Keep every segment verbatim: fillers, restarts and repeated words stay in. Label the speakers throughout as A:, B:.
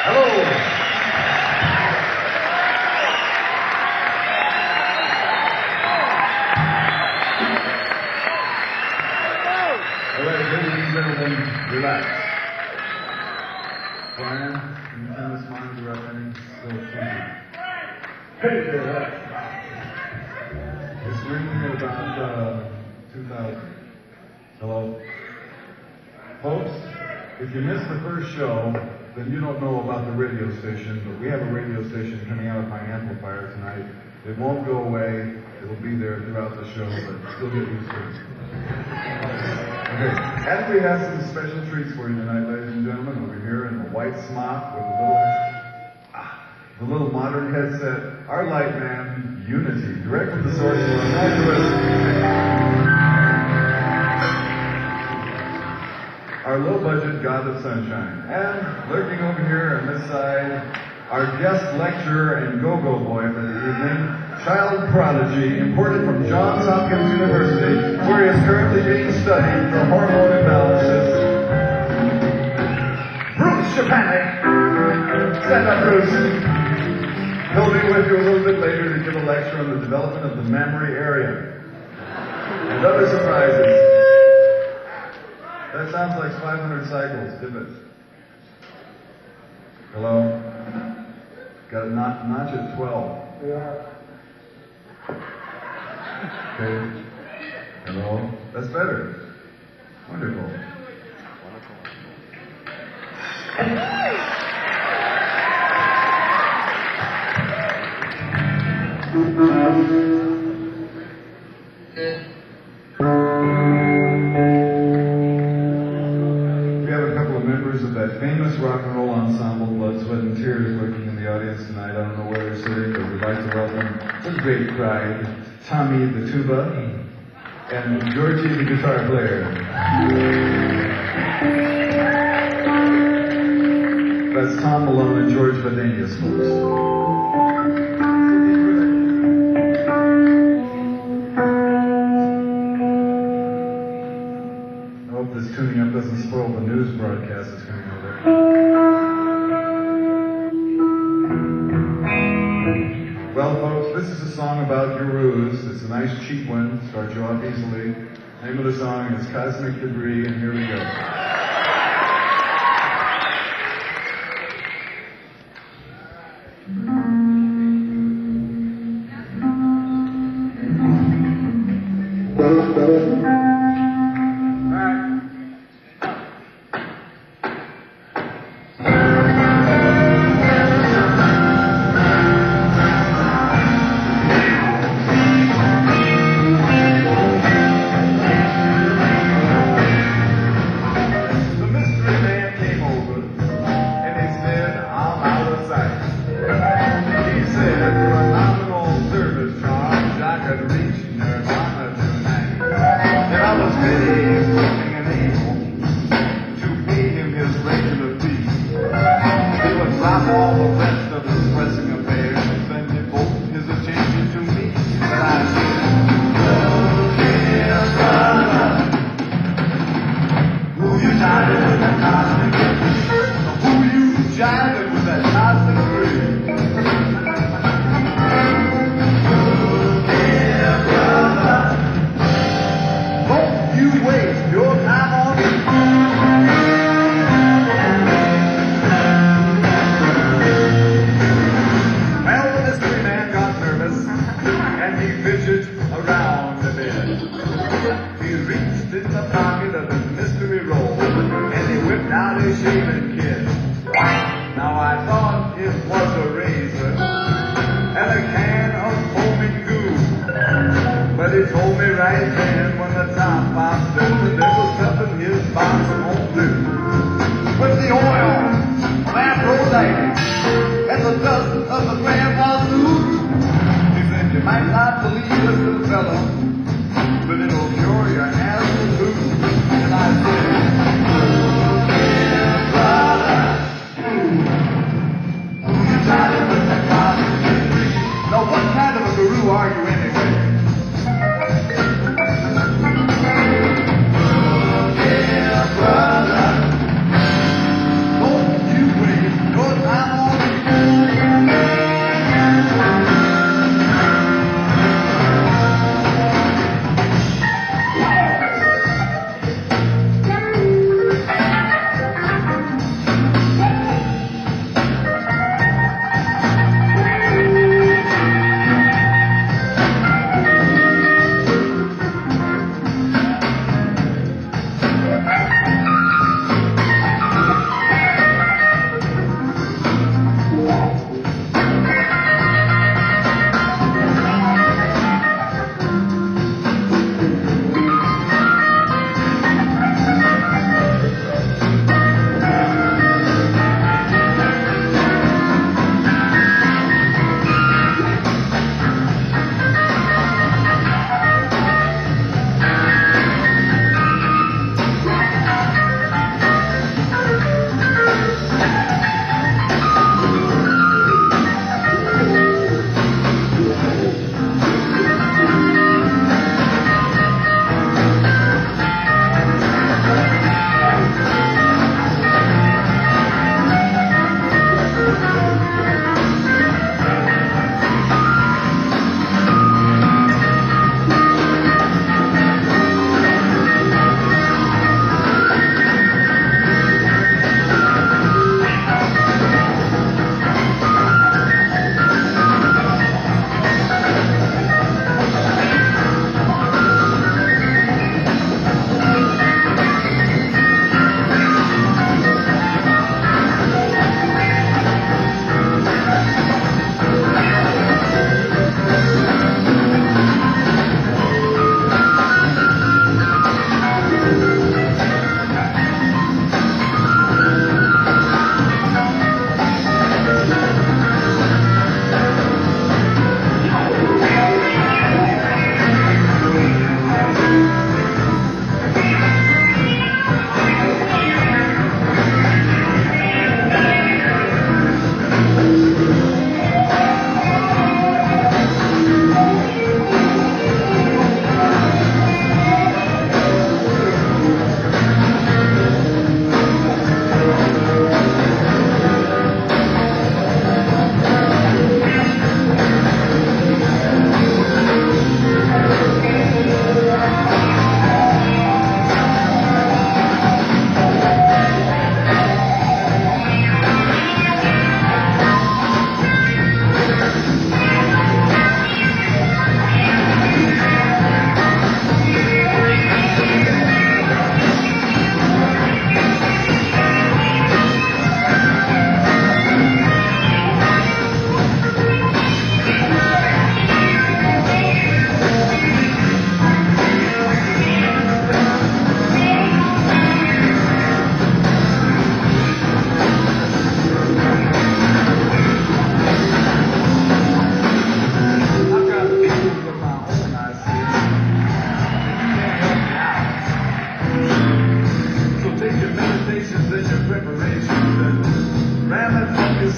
A: Relax. Brian, can you turn this monitor up any? Still thinking. Hey there. It's ringing at about uh, two thousand. Hello? Folks, if you missed the first show, then you don't know about the radio station, but we have a radio station coming out of my amplifier tonight. It won't go away. It'll be there throughout the show, but still get used to it. Okay, and we have some special treats for you tonight, ladies and gentlemen. Over here in the white smock with the little, ah, the little modern headset, our light man, Unity, direct from the source of Los Angeles. Our low-budget god of sunshine. And lurking over here on this side, our guest lecturer and go-go boy for the evening, child prodigy, imported from Johns Hopkins University, where he is currently being studied for hormone imbalances. Bruce Japanik! Stand up, Bruce. He'll be with you a little bit later to give a lecture on the development of the mammary area. And other surprises. That sounds like five hundred cycles, didn't it? Hello? Got a notch, notch at twelve. Yeah. Okay. Hello? That's better. Wonderful. We have a couple of members of that famous rock and roll ensemble, Blood, Sweat, and Tears, working in the audience tonight. I don't know where they're sitting, but we'd like to welcome a great crowd. Tommy the tuba, and Georgie the guitar player. That's Tom Malone and George Vadenius, folks. I hope this tuning up doesn't spoil the news broadcast that's coming over. Well, folks, this is a song about gurus. It's a nice, cheap one. Starts you off easily. The name of the song is Cosmic Debris, and here we go. Brother, don't you waste your time.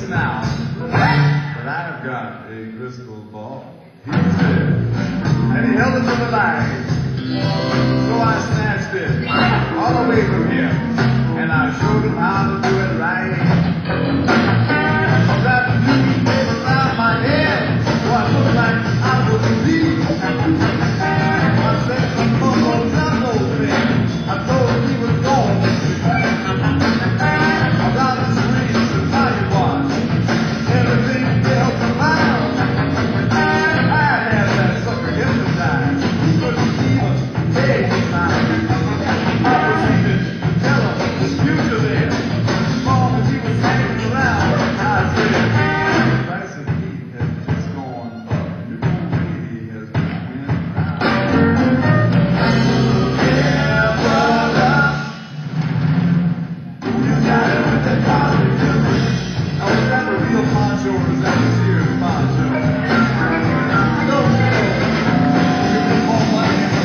A: this now. But I've got a crystal ball. He said, and he held it to the light. So I snatched it all away from him, and I showed him how to do it right. I wrapped a newspaper around my head, so I looked like I was a thief. I said some mumbo jumbo thing. I told him he was gone. Around the streets, the pocket watch, everything felt around. I had that sucker hypnotized. He couldn't keep us dead inside. I proceeded to tell him the future there. As long as he was hanging around, I said, the price of meat has just gone up. Your old lady has been went round. Yeah, brother, you got it with that positive. Now, was that the real poncho or was that the Sears poncho? No, no. You can call money in the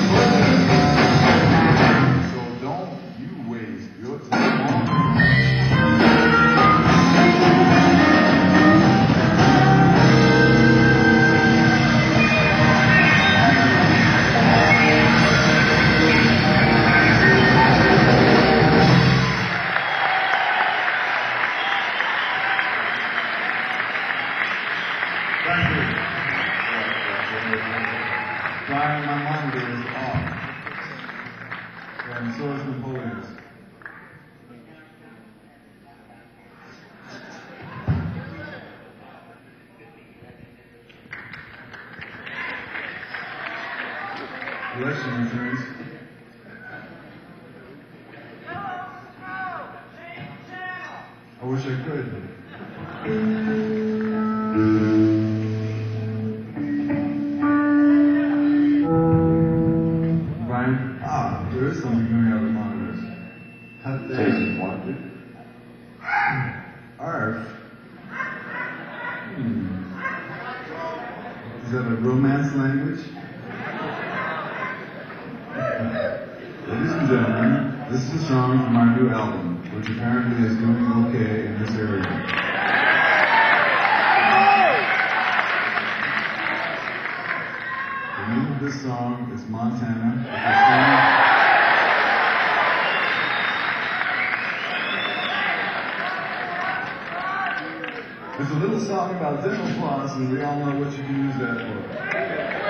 A: book. So don't you waste your time on me. Thank you. Brian, my monitor is off. And so is Napoleon's. Election returns. I wish I could. Brian? Ah, there is something coming out of the monitors. Have they?
B: Jason wanted.
A: Arf. Hmm. Is that a romance language? Ladies and gentlemen, this is a song from our new album, which apparently is doing okay in this area. The name of this song is Montana. It's a little song about dental floss, and we all know what you can use that for.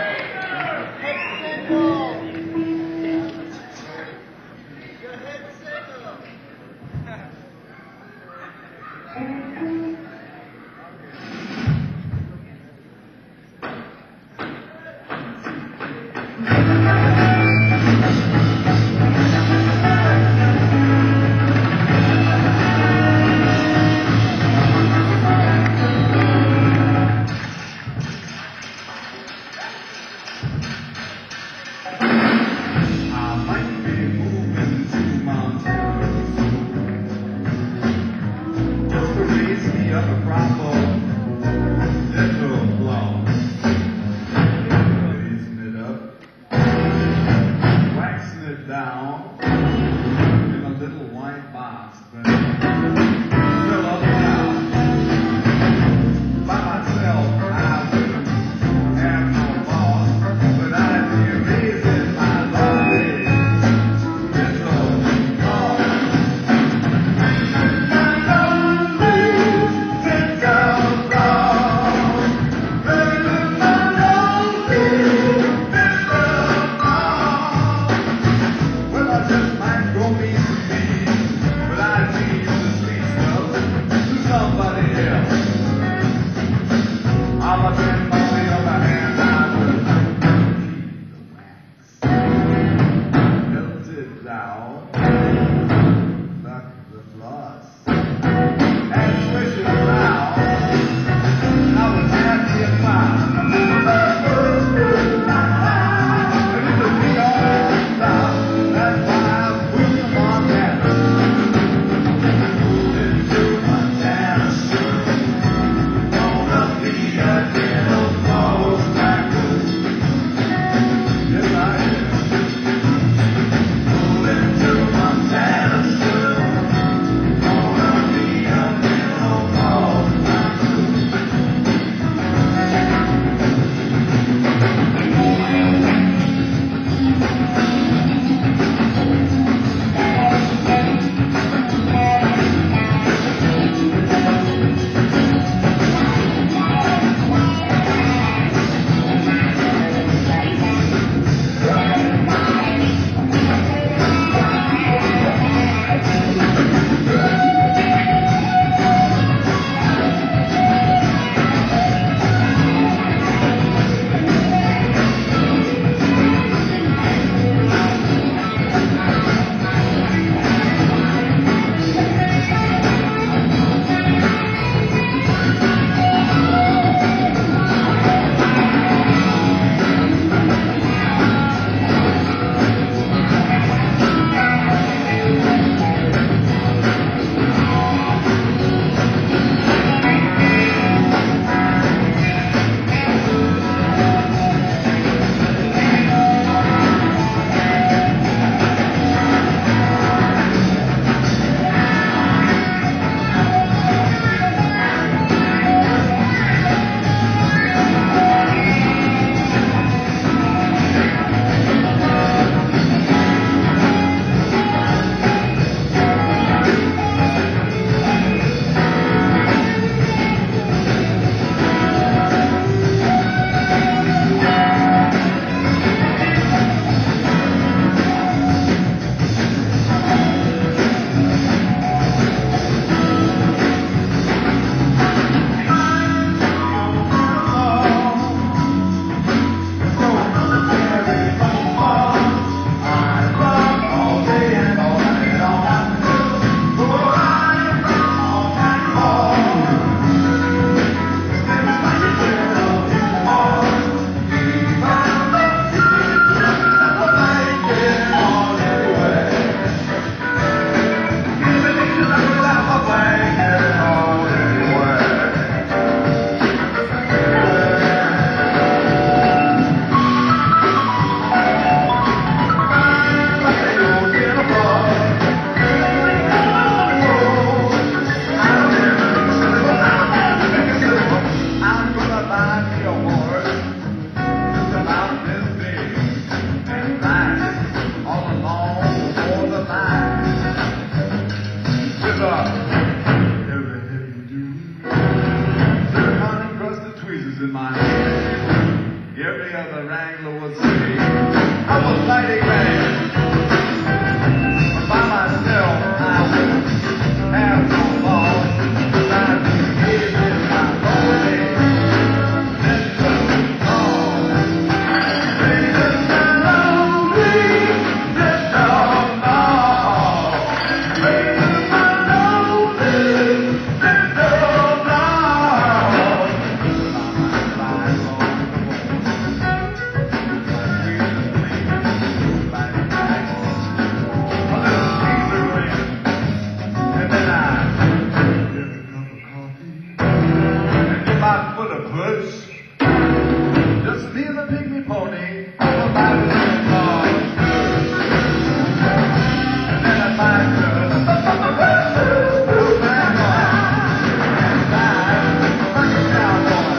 A: city. I was lighting man. By myself, I would have no thought. Trying to give it my lonely. Listen, oh. Listen, my lonely. Listen, oh. Listen, my lonely. Listen, oh. Full of push. Just leave the pygmy pony over by the car. And then I find her. Look back on. And die like a cowboy.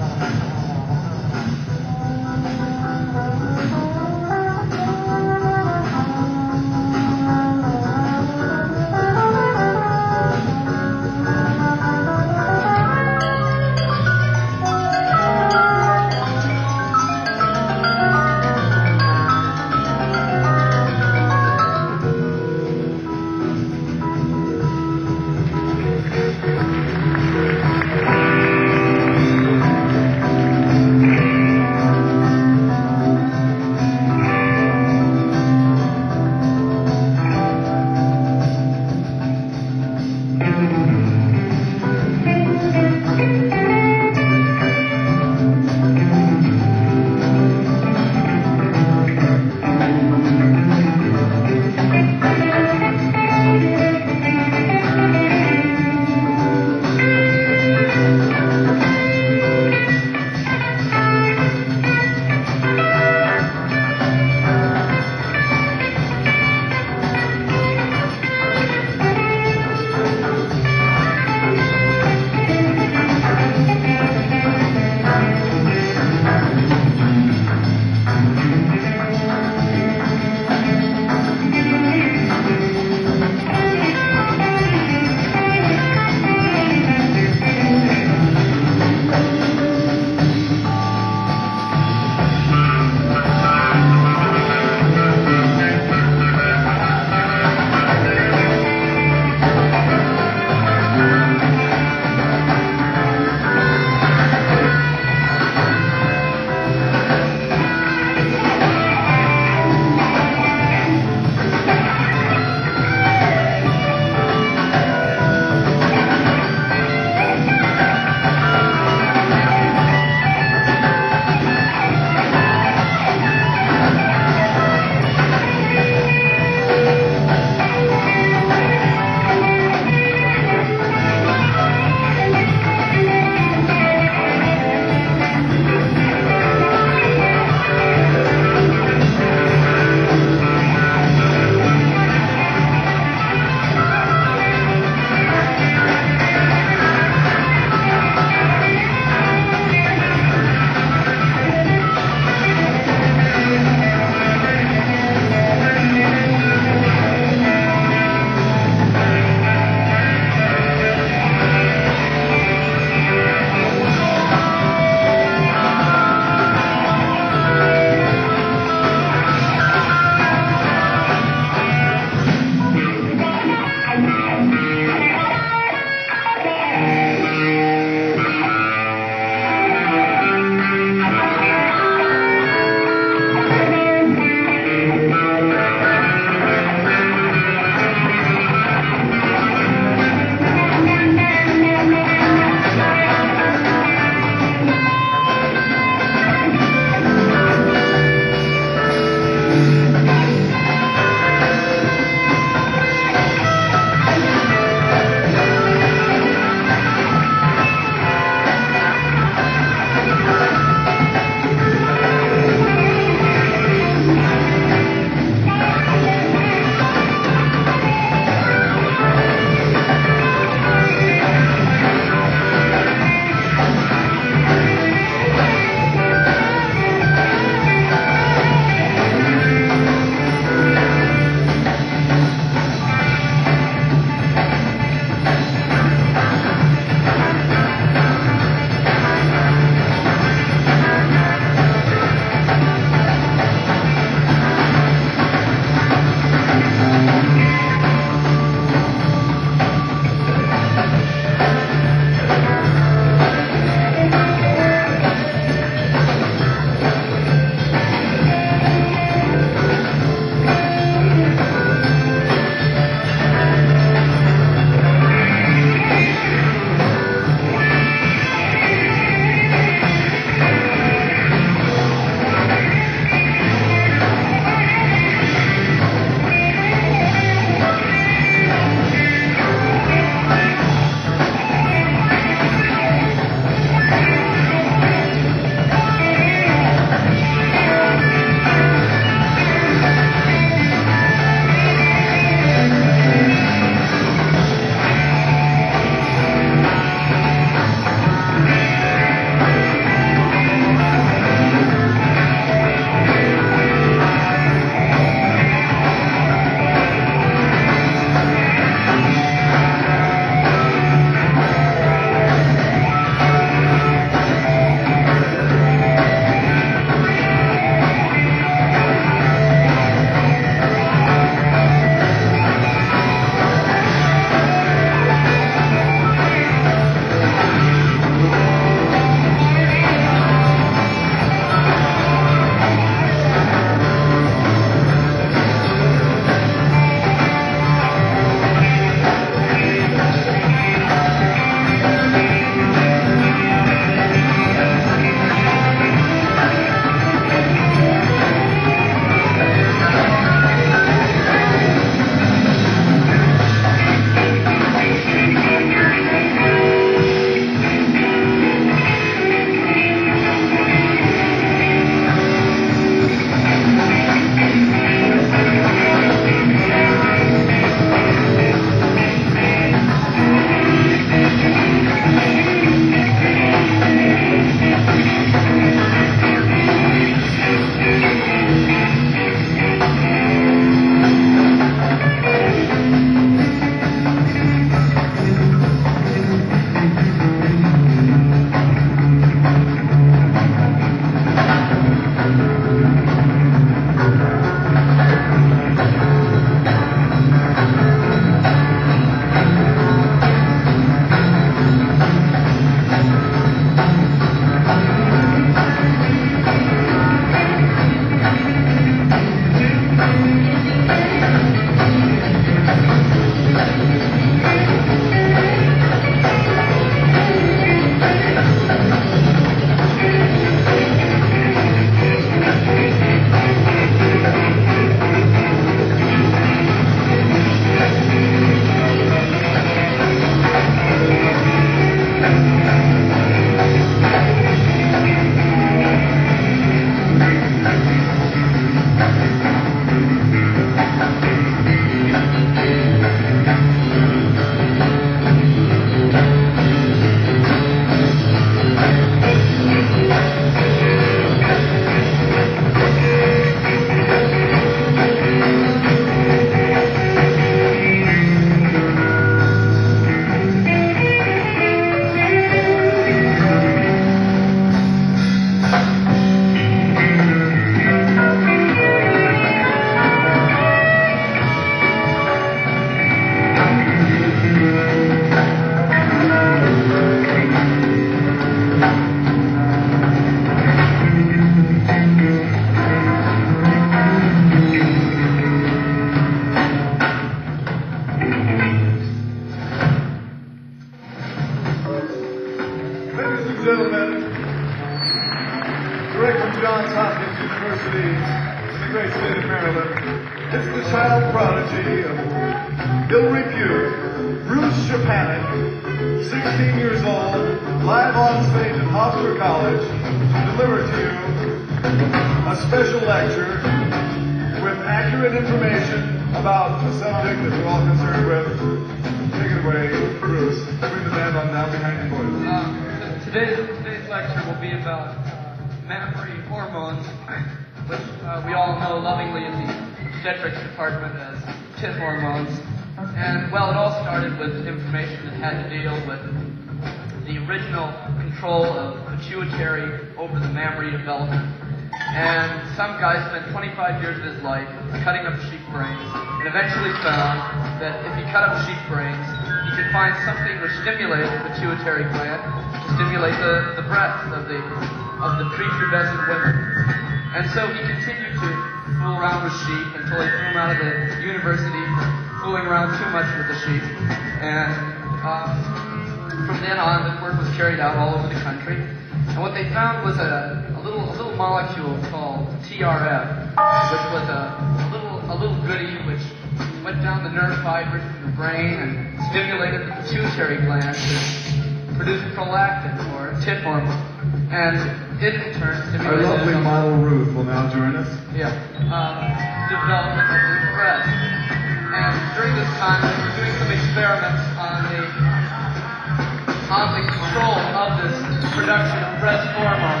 A: Johns Hopkins University in the great state of Maryland. It's the child prodigy of ill repute, Bruce Shapanik, sixteen years old, live on stage at Hofstra College, to deliver to you a special lecture with accurate information about the subject that we're all concerned with. Take it away, Bruce. Bring the band on down behind your voice.
B: Uh, today's, today's lecture will be about uh, mammary hormones, which uh, we all know lovingly in the obstetrics department as tit hormones. And, well, it all started with information that had to deal with the original control of pituitary over the mammary development. And some guy spent twenty-five years of his life cutting up sheep brains, and eventually found that if he cut up sheep brains, he could find something which stimulated the pituitary gland to stimulate the, the breasts of the of the prepubescent women. And so he continued to fool around with sheep until he threw him out of the university for fooling around too much with the sheep. And um, from then on, the work was carried out all over the country. And what they found was a, a little a little molecule called T R F, which was a, a little a little goodie which went down the nerve fibers in the brain and stimulated the pituitary gland to produce prolactin, or tit hormone. And it in turn stimulated
A: Our lovely model Ruth will now join us.
B: Yeah, um, development of the breast. And during this time, we were doing some experiments on the on the control of this production of breast hormone.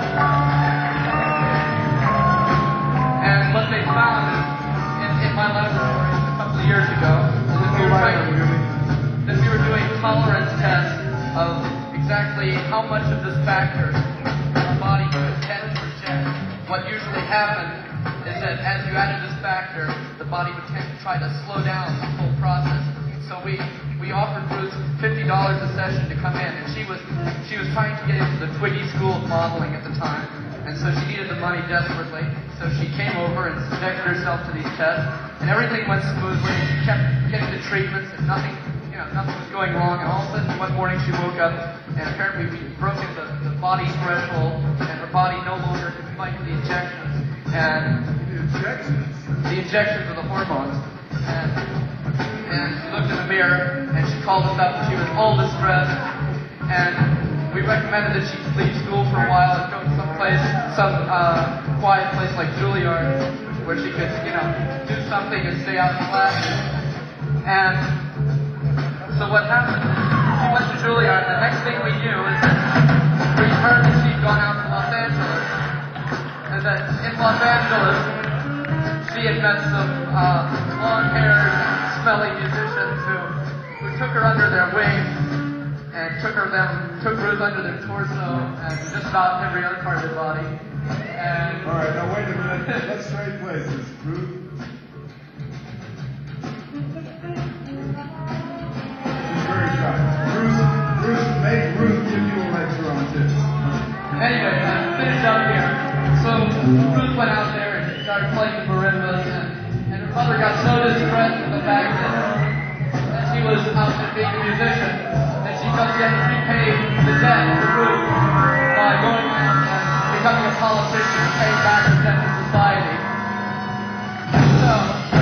B: And what they found is, in, in my laboratory a couple of years ago, is that we were, trying, that we were doing tolerance tests of exactly how much of this factor our body could tend to reject. What usually happened is that as you added this factor, the body would tend to try to slow down the whole process. So we we offered Bruce fifty dollars a session to come in, and she was she was trying to get into the Twiggy School of Modeling at the time, and so she needed the money desperately. So she came over and subjected herself to these tests, and everything went smoothly. She kept getting the treatments, and nothing you know nothing was going wrong. And all of a sudden, one morning she woke up, and apparently we broken the, the body threshold, and her body no longer could fight the injections. And
A: the injections,
B: the injections of the hormones. And, and she looked in the mirror, and she called us up, and she was all distressed. And we recommended that she leave school for a while and go to some place, some uh, quiet place like Juilliard, where she could, you know, do something and stay out of class. And so what happened? She went to Juilliard, and the next thing we knew is that we heard that she'd gone out to Los Angeles, and that in Los Angeles she had met some uh, long-haired, smelly musicians who, who took her under their wing and took her them took Ruth under their torso and just about every other part of her body. And
A: all right, now wait a minute. Let's trade places, Ruth. She's very shy. Bruce, Bruce, make Ruth give you a lecture on this.
B: Anyway, I finished up here. So Ruth went out there and started playing the marimbas, and, and her mother got so distressed with the fact that, that she was out there being a musician that she felt she had to repay the debt to Ruth by going out and becoming a politician and paying back the debt to society. So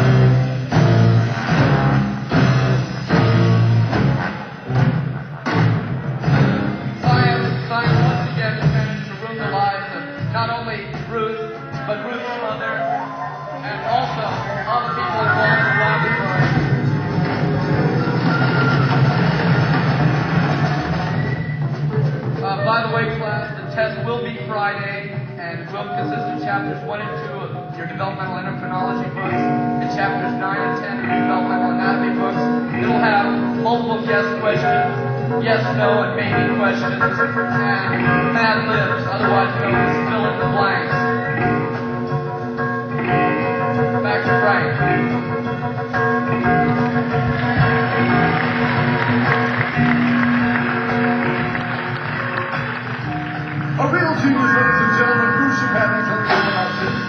B: science, science once again managed to ruin the lives of not only Ruth, but Ruth's mother, and also all the people involved in the laboratory. Uh, by the way, class, the test will be Friday, and will consist of chapters one and two of your developmental endocrinology books, and chapters nine and ten of your developmental anatomy books. It'll have multiple guess questions, yes, no, and maybe questions, and ad libs, otherwise known as fill in the blanks. Back to Frank.
A: A real genius, ladies and gentlemen, Bruce Shapanik from the University.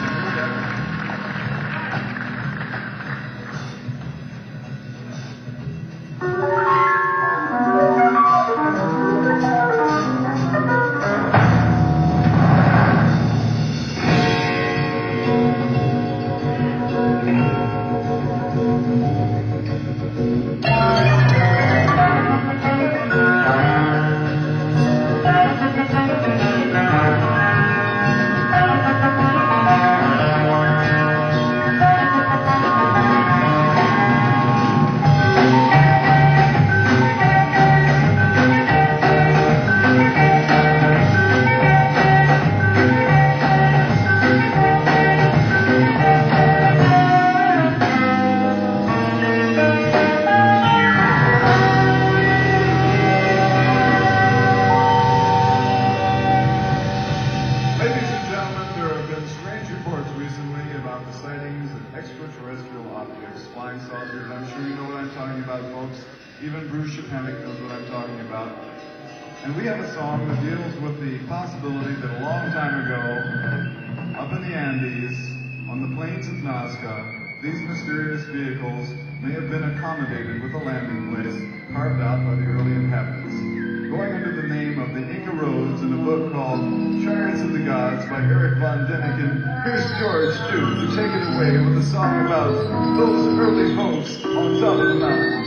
A: Even Bruce Shapanik knows what I'm talking about. And we have a song that deals with the possibility that a long time ago, up in the Andes, on the plains of Nazca, these mysterious vehicles may have been accommodated with a landing place carved out by the early inhabitants. Going under the name of the Inca Roads in a book called Chariots of the Gods by Eric von Däniken, here's George Duke to take it away with a song about those early folks on top of the mountain.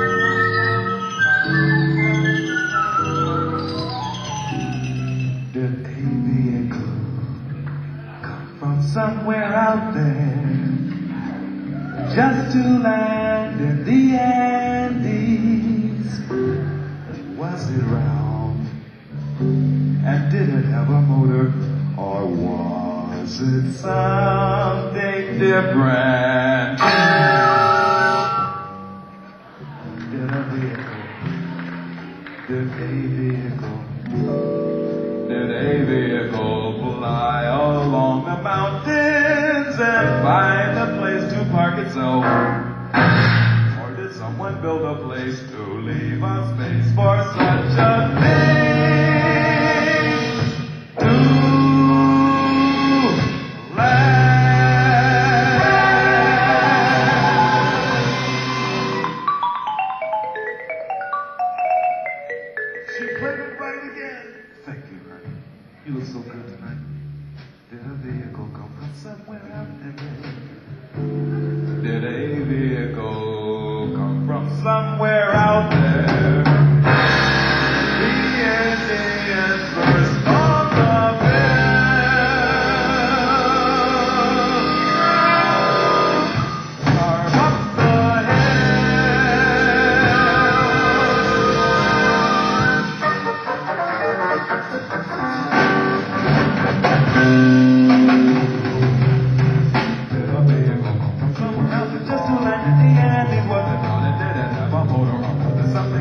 A: Did a vehicle come from somewhere out there just to land in the Andes? Was it round? And did it have a motor? Or was it something different? Did a vehicle, did a vehicle, did a vehicle fly along the mountains and find a place to park itself? Or did someone build a place to leave a space for such a thing to She played it right again. Thank you, honey. You look so good tonight. Did a vehicle come from somewhere out there? Did a vehicle come from somewhere out there? The Indians burst on the bill. Carve up the Just to land in the Andes, was it on it? Did it have a motor? Or was it something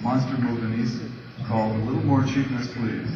A: monster movies called A Little More Cheapness, Please.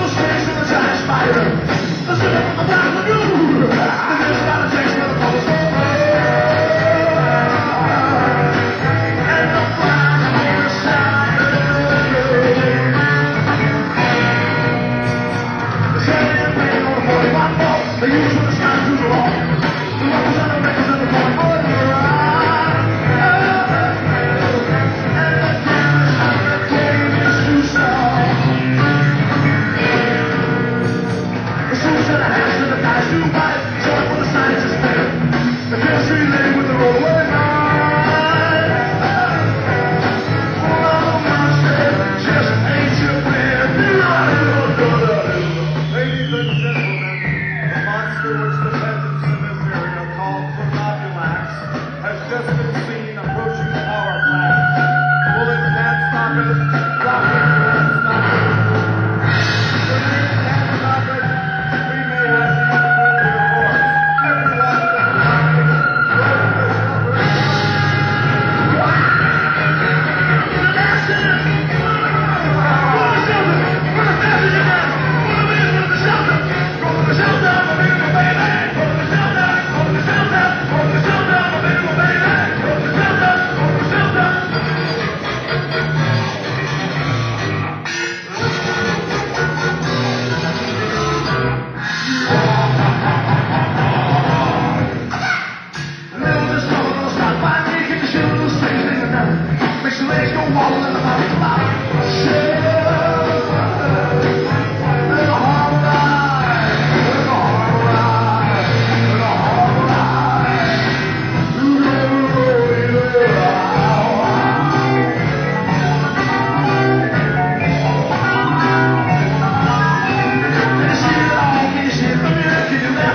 C: Let's get up on the top of the roof. There's a lot of things for the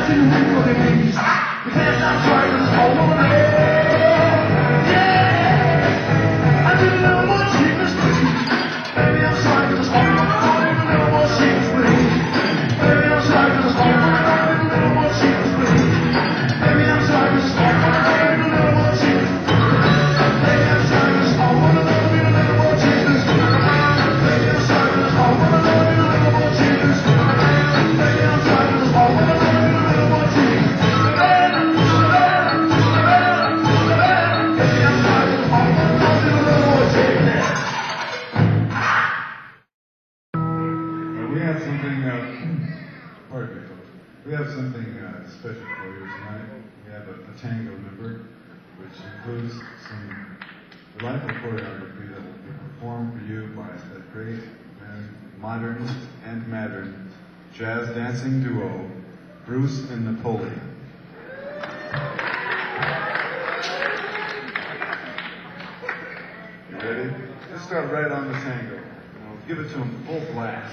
A: We have something, uh, pardon me, folks. We have something uh, special for you tonight. We have a, a tango number, which includes some delightful choreography that will be performed for you by that great and modern and modern jazz dancing duo, Bruce and Napoleon. You ready? Let's start right on the tango. You know, give it to them full blast.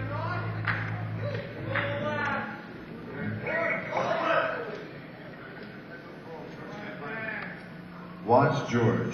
A: Watch George.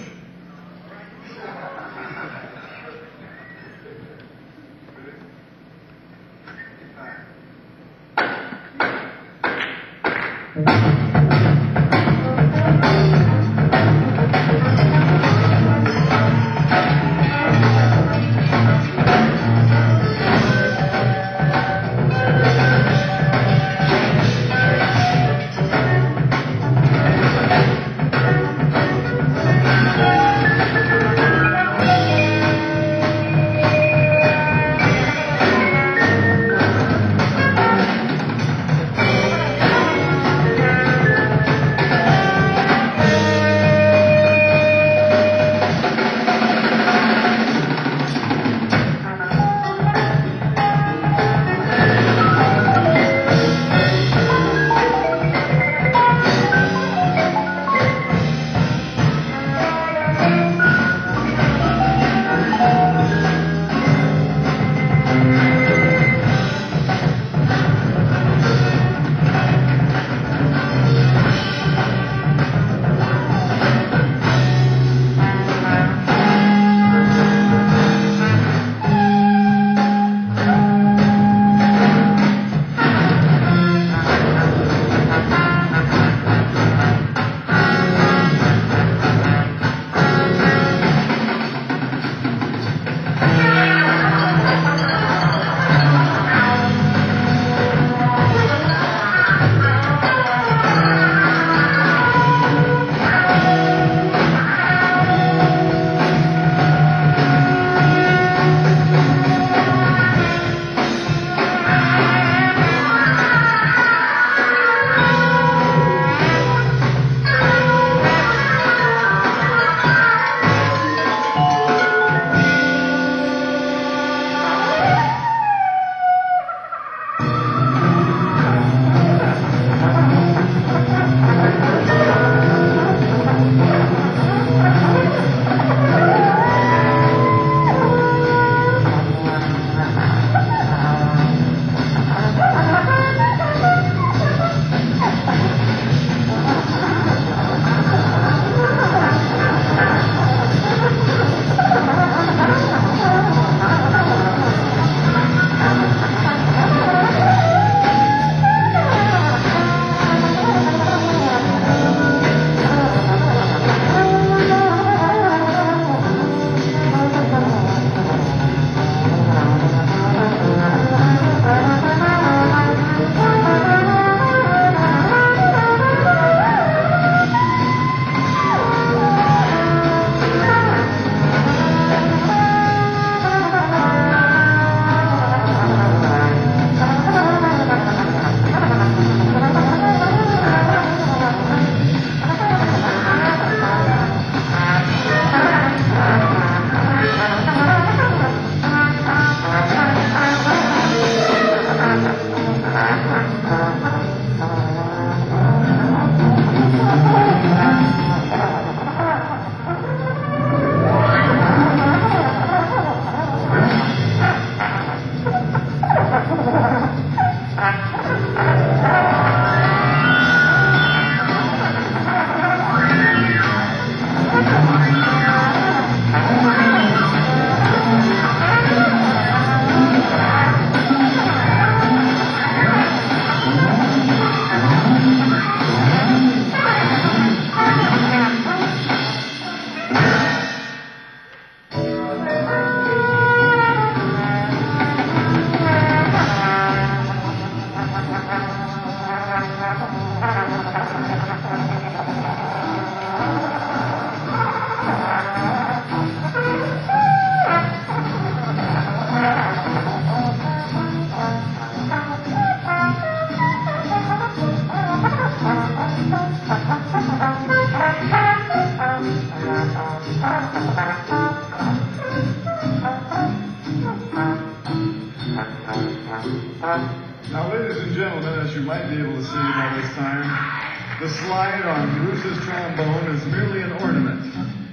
A: Now, ladies and gentlemen, as you might be able to see by this time, the slide on Bruce's trombone is merely an ornament,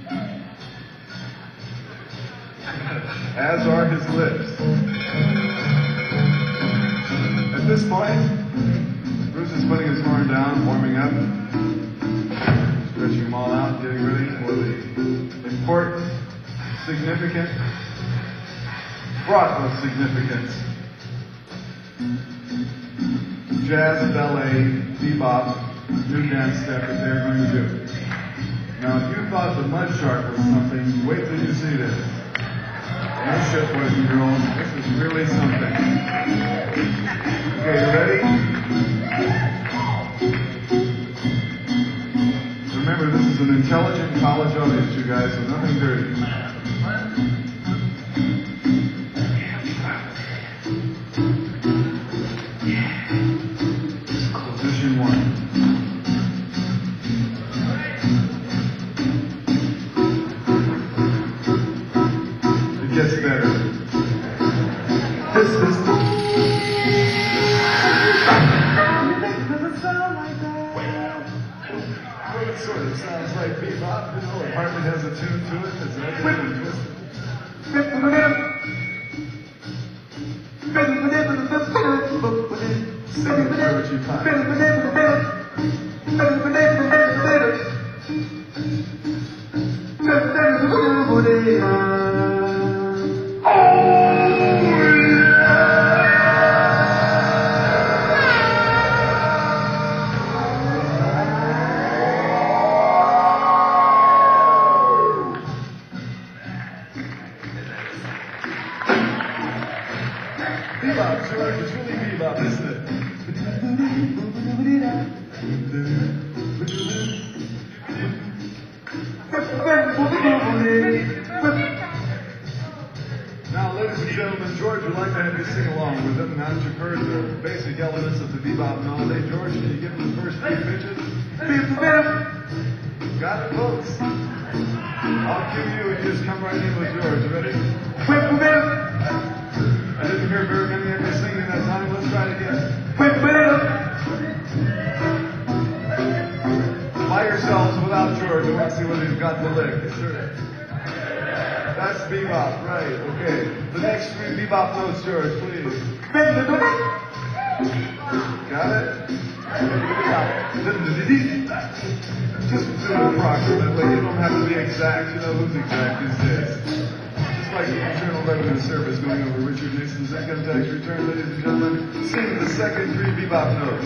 A: as are his lips. At this point, Bruce is putting his horn down, warming up, stretching them all out, getting ready for the important, significant, fraught with significance, jazz, ballet, bebop, new dance step that they're going to do. Now, if you thought the Mud Shark was something, wait till you see this. No shit, boys and girls. This is really something. Okay, you ready? Remember, this is an intelligent college audience, you guys, so nothing dirty. Position one. It gets better. This is the... Does it sound like that? Well, it sort of sounds like bebop, you know, it hardly has a tune to it. It's ugly and twisted. Sing it, Georgie Pine. Bebop, George, it's really bebop, isn't it? Now, ladies and gentlemen, George would like to have you sing along with him. Now that you've heard the basic elements of the bebop melody, George, can you give him the first three pitches? Got it, folks? I'll cue you and you just come right in with George. Ready? I didn't hear very many of you singing that time. Let's try it again. By yourselves without George. I want to see whether you've got the lick. Yes, sir. That's bebop, right. Okay. The next three bebop notes, George, please. Got it? Just do it approximately. You don't have to be exact. You know whose exact is this. Just like the Internal Revenue Service going over Richard Nixon's income tax return, ladies and gentlemen, sing the second three bebop notes.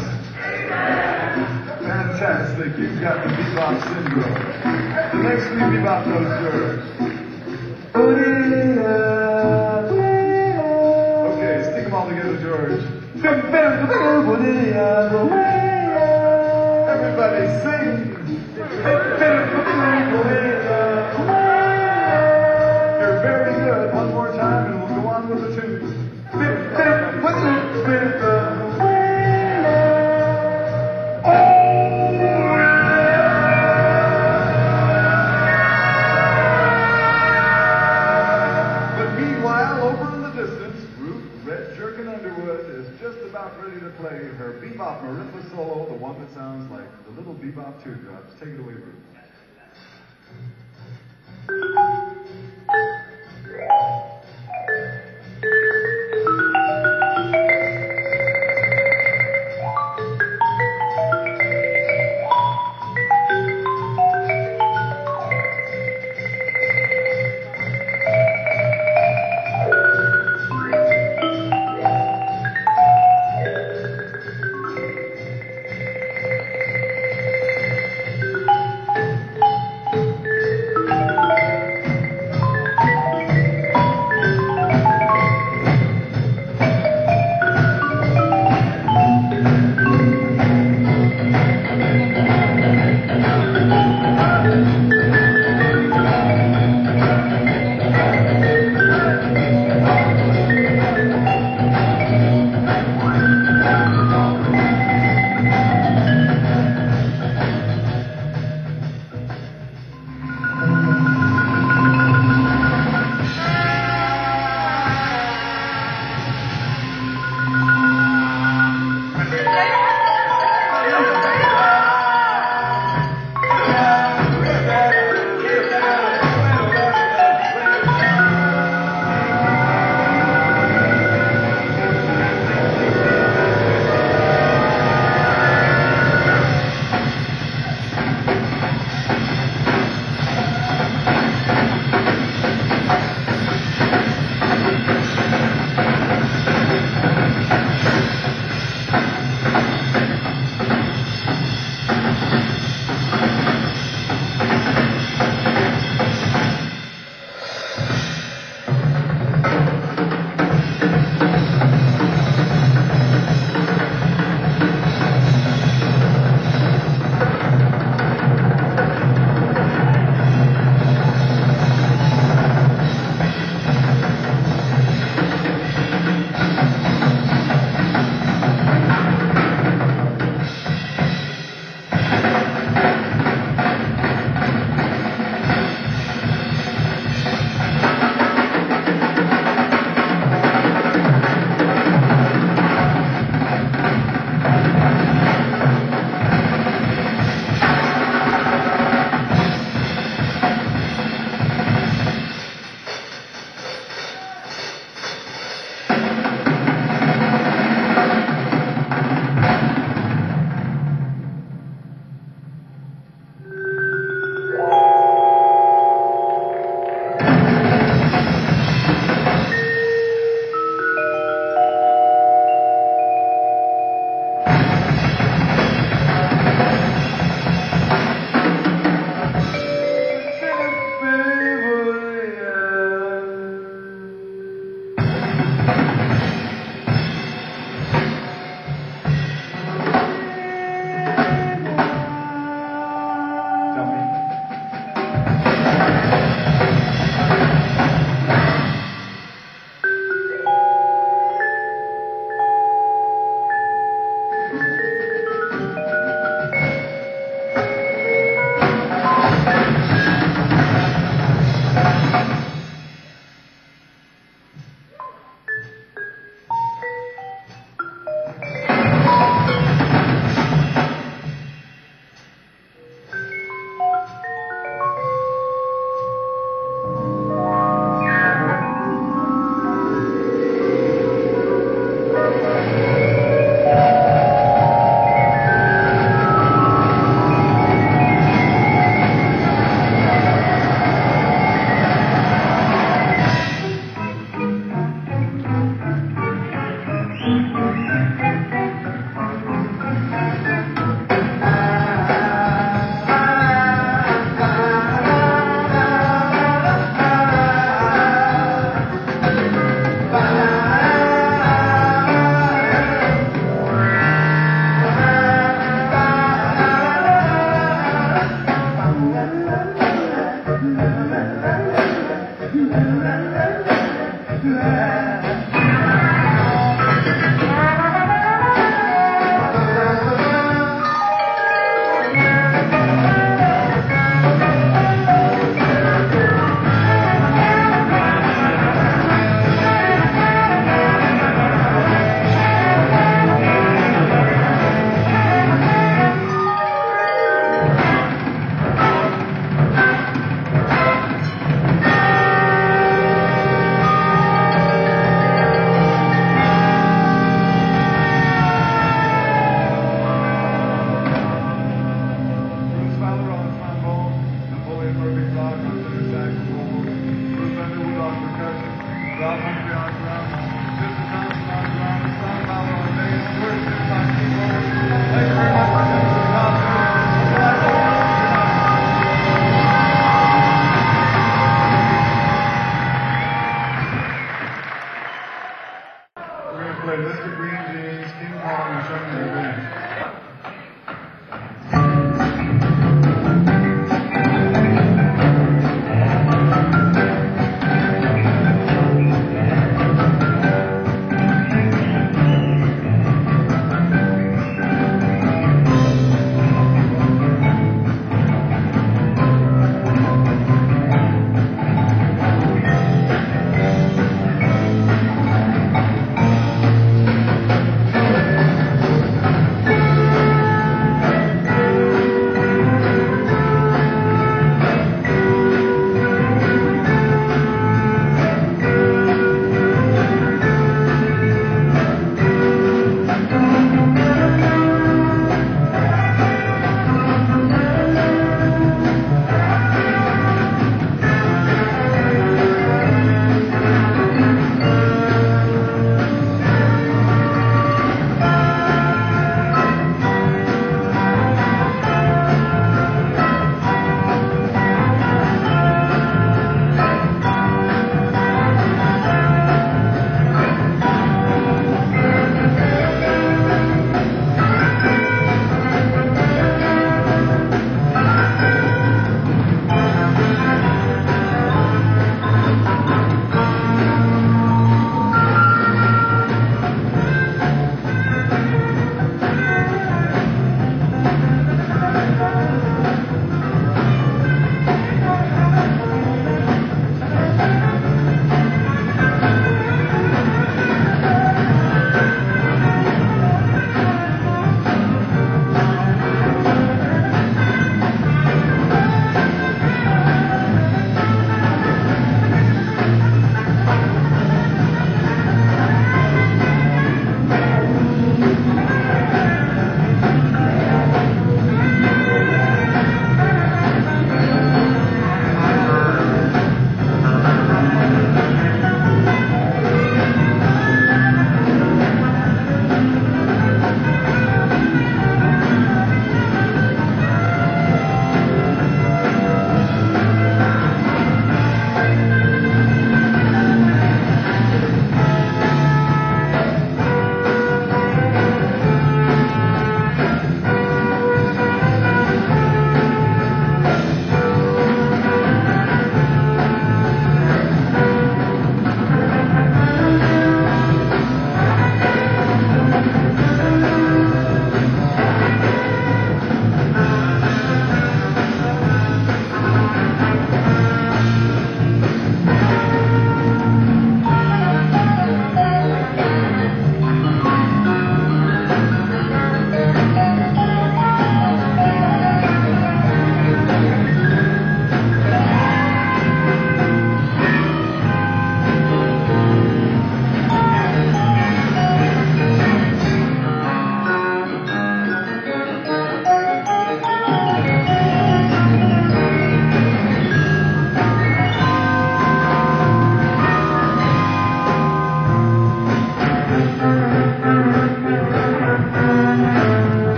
A: Fantastic. You've got the bebop syndrome. The next three bebop notes, George. Okay, stick them all together, George. Everybody sing. You're very good. One more time and we'll go on with the tune. But meanwhile, over in the distance, Ruth Red Jerkin Underwood is just about ready to play her bebop marimba solo, the one that sounds like the little bebop teardrops. Take it away, Ruth.
C: Thank you.